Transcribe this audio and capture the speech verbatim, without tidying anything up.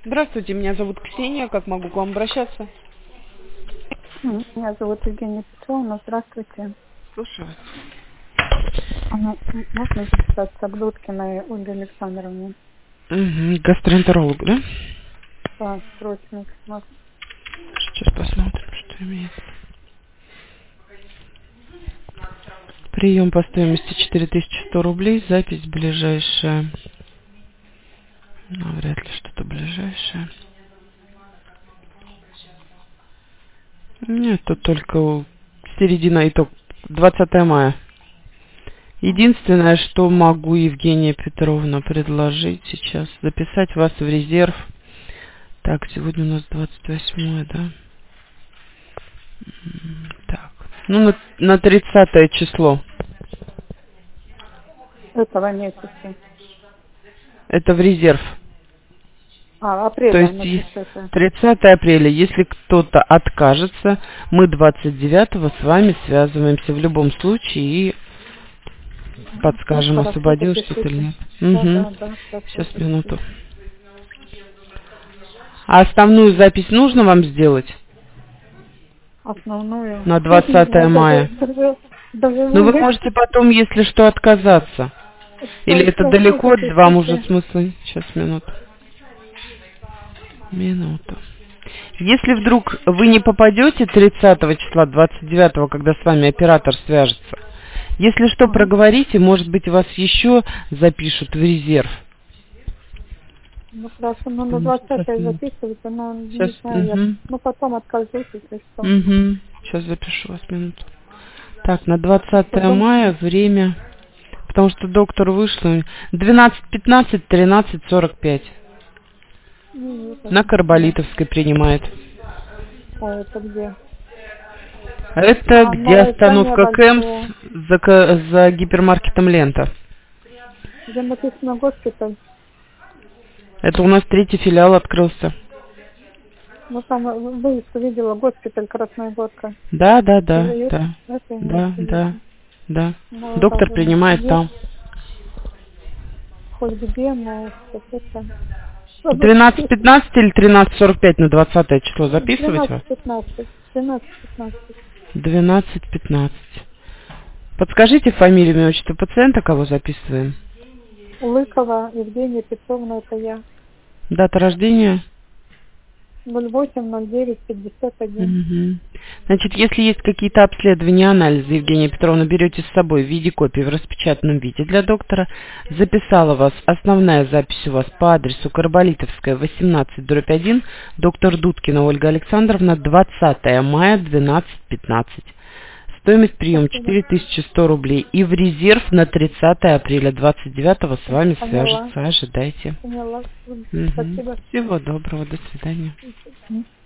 Здравствуйте, меня зовут Ксения. Как могу к вам обращаться? Меня зовут Евгения Петровна. Здравствуйте. Слушаю вас. Ага, м, Можно записаться к Дудкиной Ольге Александровне? Угу. Гастроэнтеролог, да? Да, срочно. Вот. Сейчас посмотрим, что имеет. Прием по стоимости четыре тысячи сто рублей. Запись ближайшая. Ну, вряд ли что-то ближайшее. Нет, тут только середина, итог. двадцатое мая. Единственное, что могу, Евгения Петровна, предложить сейчас, записать вас в резерв. Так, сегодня у нас двадцать восьмое, да? М, Так, ну на, на тридцатое число. Этого месяца. Это в резерв. А, То апреля, есть значит, и это. тридцатое апреля, если кто-то откажется, мы двадцать девятого с вами связываемся в любом случае и Ну, подскажем, хорошо, освободил что-то или запишите. нет. Да, Угу. да, да, сейчас Сейчас, запишу. минуту. А основную запись нужно вам сделать Основную. на Не двадцатое знаю, даже, мая? даже, даже Ну, вы вы можете потом, если что, отказаться. Или это сейчас вы далеко, вам уже запишите. смысла? Сейчас, минуту. Минуту. Если вдруг вы не попадете тридцатого числа, двадцать девятого, когда с вами оператор свяжется, если что, Ага. проговорите, может быть, вас еще запишут в резерв. Ну хорошо, ну на М, Сейчас, двадцатое минуту. записывайте, но Сейчас, не знаю, я. угу. Ну потом откажусь, если что. Угу. Сейчас запишу вас, минуту. Так, на двадцатое Потом. мая время, потому что доктор вышла, двенадцать пятнадцать, тринадцать сорок пять. Ну, это, На да. Карболитовской принимает. А это где? Это А, где новое здание остановка Кэмпс большое. за, ка- за гипермаркетом Лента. Где написано госпиталь. Это у нас третий филиал открылся. Ну там э, вывеску видела, госпиталь Красногорка. Да, да, да, Это, да, это да, имеется в да, виду. да. Ну, Доктор даже принимает есть там. хоть где, но что это. Чтобы двенадцать пятнадцать или тринадцать сорок пять на двадцатое число записывать вас? двенадцать пятнадцать. двенадцать пятнадцать. двенадцать пятнадцать. Подскажите фамилию, имя, отчество пациента, кого записываем? Лыкова Евгения Петровна, это я. Дата рождения? ноль восемь ноль девять пятьдесят один. Мгм. Значит, если есть какие-то обследования, анализы, Евгения Петровна, берете с собой в виде копии в распечатанном виде для доктора. Записала вас, основная запись у вас по адресу Карболитовская, восемнадцать, дробь один, доктор Дудкина Ольга Александровна, двадцатое мая, двенадцать пятнадцать. Стоимость приема Спасибо. четыре тысячи сто рублей. И в резерв на тридцатое апреля, двадцать девятого с вами Поняла. свяжется. Ожидайте. Поняла. Мгм. Спасибо. Всего доброго. До свидания. Мгм.